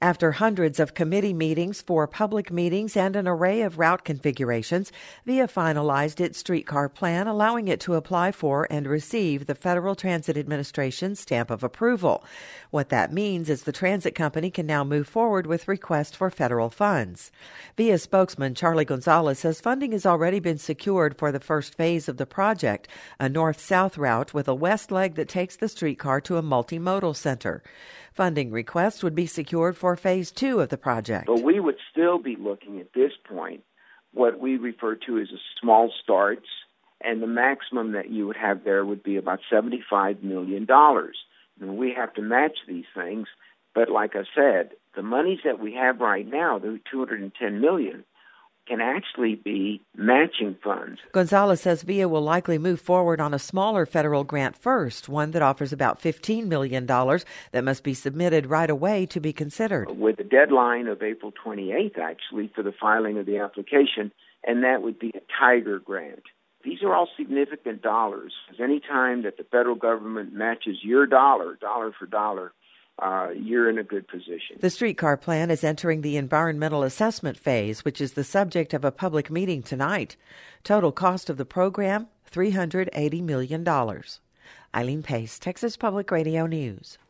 After hundreds of committee meetings, 4 public meetings, and an array of route configurations, VIA finalized its streetcar plan, allowing it to apply for and receive the Federal Transit Administration's stamp of approval. What that means is the transit company can now move forward with requests for federal funds. VIA spokesman Charlie Gonzalez says funding has already been secured for the first phase of the project, a north-south route with a west leg that takes the streetcar to a multimodal center. Funding requests would be secured for Phase 2 of the project. But we would still be looking at this point what we refer to as a small starts, and the maximum that you would have there would be about $75 million. And we have to match these things, but like I said, the monies that we have right now, the $210 million, can actually be matching funds. Gonzalez says VIA will likely move forward on a smaller federal grant first, one that offers about $15 million that must be submitted right away to be considered. With a deadline of April 28th, actually, for the filing of the application, and that would be a Tiger grant. These are all significant dollars. Any time that the federal government matches your dollar for dollar, you're in a good position. The streetcar plan is entering the environmental assessment phase, which is the subject of a public meeting tonight. Total cost of the program, $380 million. Eileen Pace, Texas Public Radio News.